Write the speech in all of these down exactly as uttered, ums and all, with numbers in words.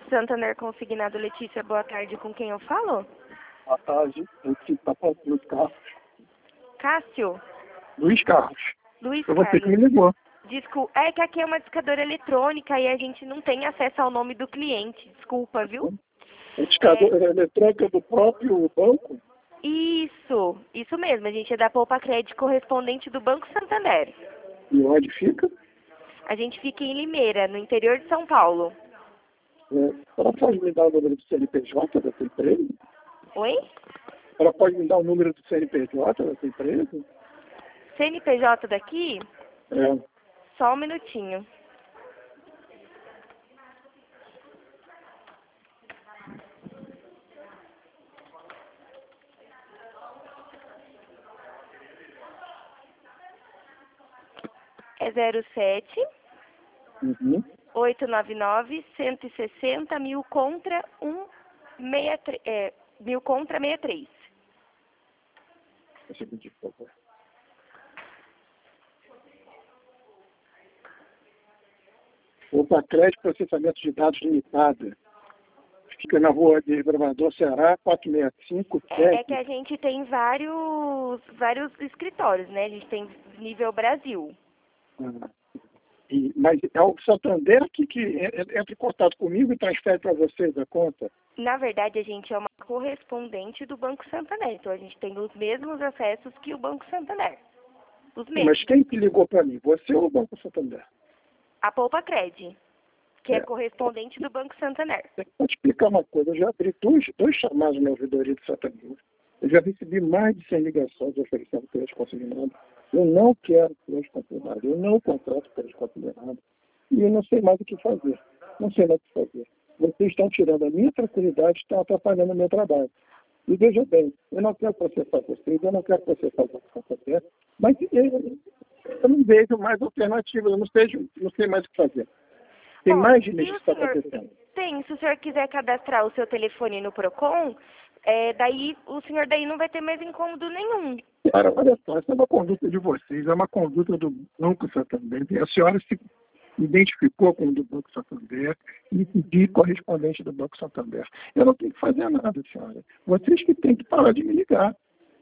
Santander Consignado, Letícia, boa tarde. Com quem eu falo? Boa tarde. Aqui está falando Luiz Carlos. Cássio? Luiz Carlos. Luiz Eu vou ter que me Carlos. ligou. Desculpa, é que aqui é uma discadora eletrônica e a gente não tem acesso ao nome do cliente. Desculpa, viu? A discadora é... eletrônica do próprio banco? Isso, isso mesmo. A gente é da Poupa Crédito correspondente do Banco Santander. E onde fica? A gente fica em Limeira, no interior de São Paulo. É, ela pode me dar o número do C N P J dessa empresa? Oi? Ela pode me dar o número do C N P J dessa empresa? C N P J daqui? É. Só um minutinho. É zero sete, Uhum. oito nove nove, cento e sessenta, mil contra um seis três, é, mil contra sessenta e três. Deixa eu pedir, por favor. Opa, Crédito Processamento de Dados Limitada. Fica na rua de Gravador, Ceará, quatrocentos e sessenta e cinco. É, é que a gente tem vários, vários escritórios, né? A gente tem nível Brasil. Ah, e, mas é o Santander que, que entra em contato comigo e transfere para vocês a conta? Na verdade, a gente é uma correspondente do Banco Santander. Então, a gente tem os mesmos acessos que o Banco Santander. Os mesmos. Mas quem que ligou para mim? Você ou o Banco Santander? A Poupa Crédito, que é, É. correspondente do Banco Santander. Vou te explicar uma coisa. Eu já abri dois, dois chamados na ouvidoria de Santander. Eu já recebi mais de cem ligações oferecendo crédito consignado. Eu não quero crédito consignado. Eu não contrato crédito consignado. E eu não sei mais o que fazer. Não sei mais o que fazer. Vocês estão tirando a minha tranquilidade e estão atrapalhando o meu trabalho. E veja bem, eu não quero processar vocês, eu não quero processar o Banco Santander, mas eu, eu não vejo mais alternativas, eu não sei, não sei mais o que fazer. Tem Bom, mais de se mês o que está senhor- acontecendo. Tem, se o senhor quiser cadastrar o seu telefone no Procon, é, daí o senhor daí não vai ter mais incômodo nenhum. Cara, olha só, essa é uma conduta de vocês, é uma conduta do Banco Santander. A senhora se identificou com o do Banco Santander e pediu correspondente do Banco Santander. Eu não tenho que fazer nada, senhora. Vocês que têm que parar de me ligar.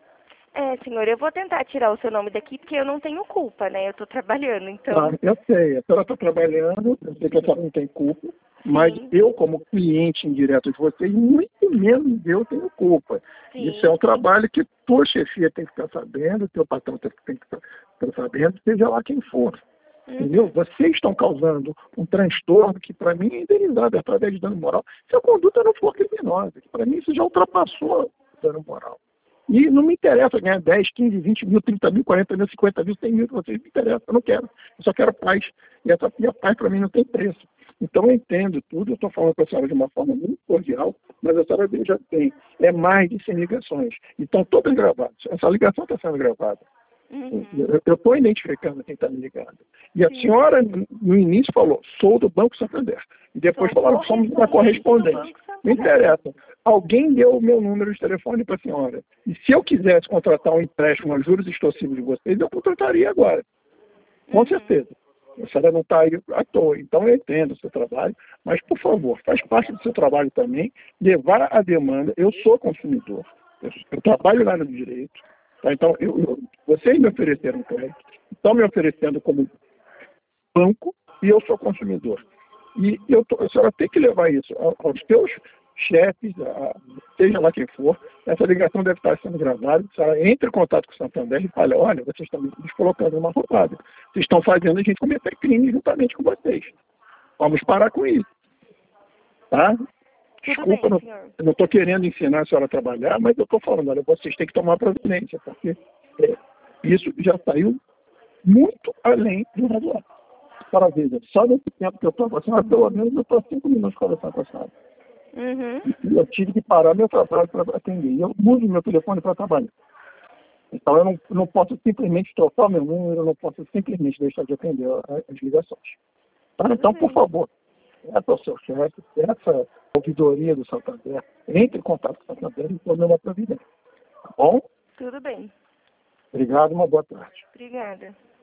É, senhor, eu vou tentar tirar o seu nome daqui porque eu não tenho culpa, né? Eu tô trabalhando, então... Ah, eu sei, a senhora está trabalhando, eu sei que a senhora não tem culpa, mas Sim. eu, como cliente indireto de vocês, muito menos eu tenho culpa. Sim. Isso é um trabalho que tua chefia tem que estar sabendo, teu patrão tem que estar sabendo, seja lá quem for. Uhum. Entendeu? Vocês estão causando um transtorno que, para mim, é indenizado através de dano moral. Se a conduta não for criminosa, que para mim isso já ultrapassou o dano moral. E não me interessa ganhar dez, quinze, vinte mil, trinta mil, quarenta mil, cinquenta mil, cem mil, vocês me interessa, eu não quero. Eu só quero paz. E essa minha paz para mim não tem preço. Então eu entendo tudo, eu estou falando com a senhora de uma forma muito cordial, mas a senhora já tem, é mais de cem ligações. E estão todas gravadas. Essa ligação está sendo gravada. Uhum. Eu estou identificando quem está me ligando. E a Sim. senhora, no início, falou, sou do Banco Santander. E depois Sou falaram, somos da correspondente do correspondente. Banco Santander. Não interessa. Alguém deu o meu número de telefone para a senhora. E se eu quisesse contratar um empréstimo a juros extorsivos de vocês, eu contrataria agora. Com Uhum. certeza. A senhora não está aí à toa. Então eu entendo o seu trabalho, mas, por favor, faz parte do seu trabalho também levar a demanda. Eu sou consumidor. Eu, eu trabalho lá no direito. Tá? Então, eu, eu, vocês me ofereceram crédito, estão me oferecendo como banco e eu sou consumidor. E eu tô, a senhora tem que levar isso aos teus chefes, a, seja lá quem for. Essa ligação deve estar sendo gravada. A senhora entre em contato com o Santander e fala, olha, vocês estão nos colocando numa roubada. Vocês estão fazendo a gente cometer crime juntamente com vocês. Vamos parar com isso. Tá? Desculpa, Tudo bem, não, senhor. eu não estou querendo ensinar a senhora a trabalhar, mas eu estou falando, olha, vocês têm que tomar providência, porque é, isso já saiu muito além do razoável. Para ver, só nesse tempo que eu estou com a senhora, pelo menos eu estou cinco minutos conversando com a senhora. Uhum. E eu tive que parar meu trabalho para atender. E eu uso meu telefone para trabalhar. Então eu não, não posso simplesmente trocar meu número, eu não posso simplesmente deixar de atender as ligações. Tá? Então, por favor, essa é o seu chefe, essa ouvidoria do Santander, entre em contato com o Santander e tome uma providência. Tá bom? Tudo bem. Obrigado, uma boa tarde. Obrigada.